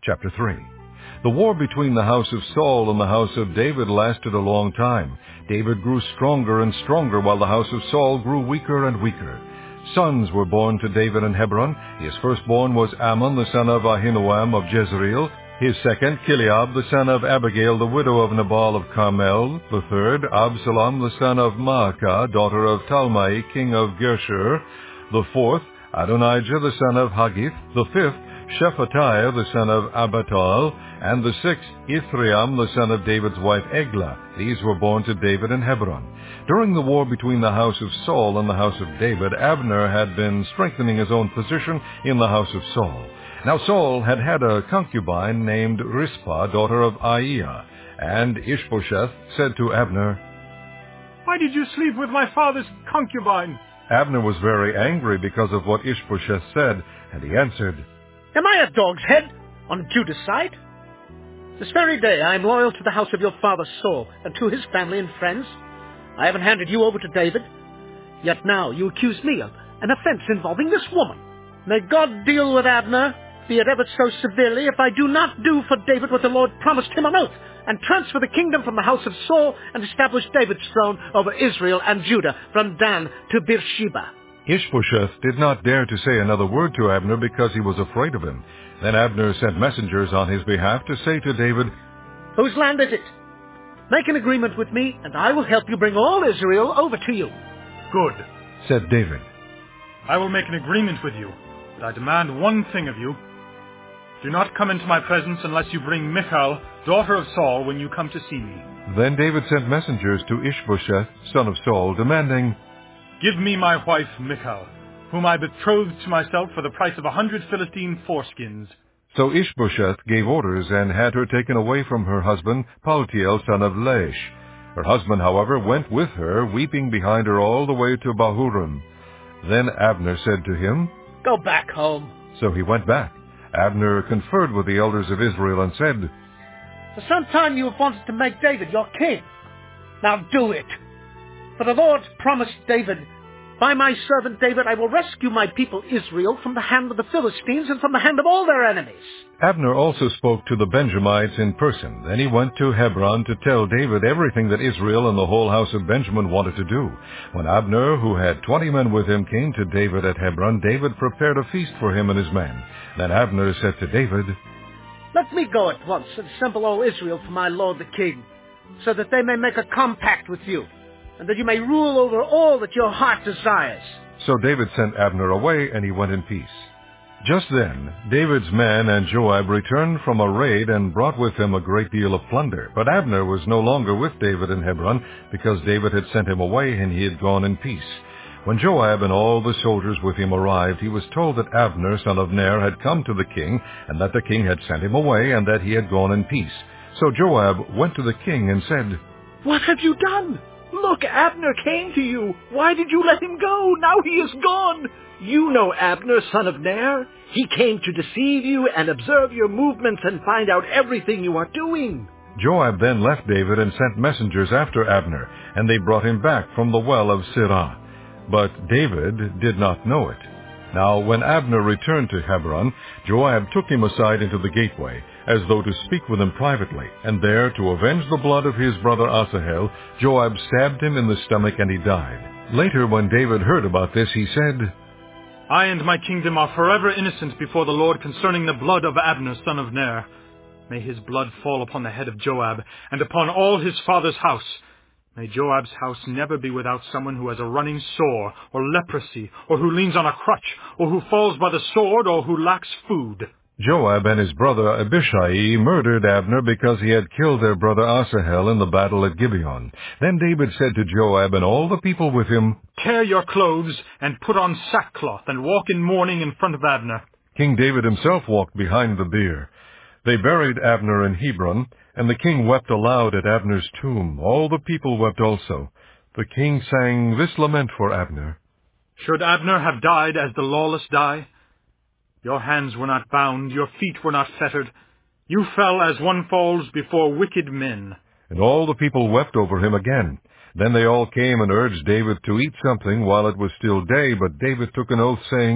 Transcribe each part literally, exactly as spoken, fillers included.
Chapter three. The war between the house of Saul and the house of David lasted a long time. David grew stronger and stronger, while the house of Saul grew weaker and weaker. Sons were born to David in Hebron. His firstborn was Ammon, the son of Ahinoam of Jezreel. His second, Chileab, the son of Abigail, the widow of Nabal of Carmel. The third, Absalom, the son of Maacah, daughter of Talmai, king of Geshur. The fourth, Adonijah, the son of Haggith. The fifth, Shephatiah, the son of Abatal. And the sixth, Ithream, the son of David's wife Eglah. These were born to David in Hebron. During the war between the house of Saul and the house of David, Abner had been strengthening his own position in the house of Saul. Now Saul had had a concubine named Rizpah, daughter of Aiah. And Ishbosheth said to Abner, "Why did you sleep with my father's concubine?" Abner was very angry because of what Ishbosheth said, and he answered, "Am I a dog's head on Judah's side? This very day I am loyal to the house of your father Saul, and to his family and friends. I haven't handed you over to David. Yet now you accuse me of an offense involving this woman. May God deal with Abner, be it ever so severely, if I do not do for David what the Lord promised him on oath, and transfer the kingdom from the house of Saul, and establish David's throne over Israel and Judah, from Dan to Beersheba." Ishbosheth did not dare to say another word to Abner because he was afraid of him. Then Abner sent messengers on his behalf to say to David, "Whose land is it? Make an agreement with me, and I will help you bring all Israel over to you." "Good," said David. "I will make an agreement with you, but I demand one thing of you. Do not come into my presence unless you bring Michal, daughter of Saul, when you come to see me." Then David sent messengers to Ishbosheth, son of Saul, demanding, "Give me my wife Michal, whom I betrothed to myself for the price of a hundred Philistine foreskins." So Ishbosheth gave orders and had her taken away from her husband, Paltiel, son of Laish. Her husband, however, went with her, weeping behind her all the way to Bahurim. Then Abner said to him, "Go back home." So he went back. Abner conferred with the elders of Israel and said, "For some time you have wanted to make David your king. Now do it. For the Lord promised David, 'By my servant David I will rescue my people Israel from the hand of the Philistines and from the hand of all their enemies.'" Abner also spoke to the Benjamites in person. Then he went to Hebron to tell David everything that Israel and the whole house of Benjamin wanted to do. When Abner, who had twenty men with him, came to David at Hebron, David prepared a feast for him and his men. Then Abner said to David, "Let me go at once and assemble all Israel for my lord the king, so that they may make a compact with you, and that you may rule over all that your heart desires." So David sent Abner away, and he went in peace. Just then David's men and Joab returned from a raid and brought with him a great deal of plunder. But Abner was no longer with David in Hebron, because David had sent him away, and he had gone in peace. When Joab and all the soldiers with him arrived, he was told that Abner, son of Ner, had come to the king, and that the king had sent him away, and that he had gone in peace. So Joab went to the king and said, "What have you done? Look, Abner came to you. Why did you let him go? Now he is gone. You know Abner, son of Ner. He came to deceive you and observe your movements and find out everything you are doing." Joab then left David and sent messengers after Abner, and they brought him back from the well of Sirah. But David did not know it. Now when Abner returned to Hebron, Joab took him aside into the gateway, as though to speak with him privately, and there, to avenge the blood of his brother Asahel, Joab stabbed him in the stomach, and he died. Later, when David heard about this, he said, "I and my kingdom are forever innocent before the Lord concerning the blood of Abner, son of Ner. May his blood fall upon the head of Joab, and upon all his father's house. May Joab's house never be without someone who has a running sore, or leprosy, or who leans on a crutch, or who falls by the sword, or who lacks food." Joab and his brother Abishai murdered Abner because he had killed their brother Asahel in the battle at Gibeon. Then David said to Joab and all the people with him, "Tear your clothes, and put on sackcloth, and walk in mourning in front of Abner." King David himself walked behind the bier. They buried Abner in Hebron, and the king wept aloud at Abner's tomb. All the people wept also. The king sang this lament for Abner: "Should Abner have died as the lawless die? Your hands were not bound, your feet were not fettered. You fell as one falls before wicked men." And all the people wept over him again. Then they all came and urged David to eat something while it was still day, but David took an oath, saying,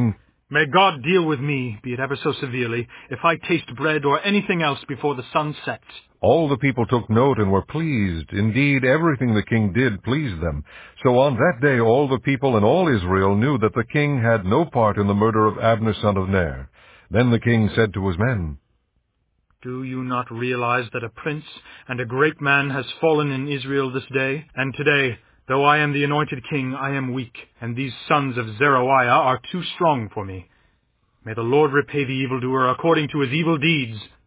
May God deal with me, be it ever so severely, if I taste bread or anything else before the sun sets." All the people took note and were pleased. Indeed, everything the king did pleased them. So on that day all the people and all Israel knew that the king had no part in the murder of Abner son of Ner. Then the king said to his men, "Do you not realize that a prince and a great man has fallen in Israel this day? And today, though I am the anointed king, I am weak, and these sons of Zeruiah are too strong for me. May the Lord repay the evildoer according to his evil deeds."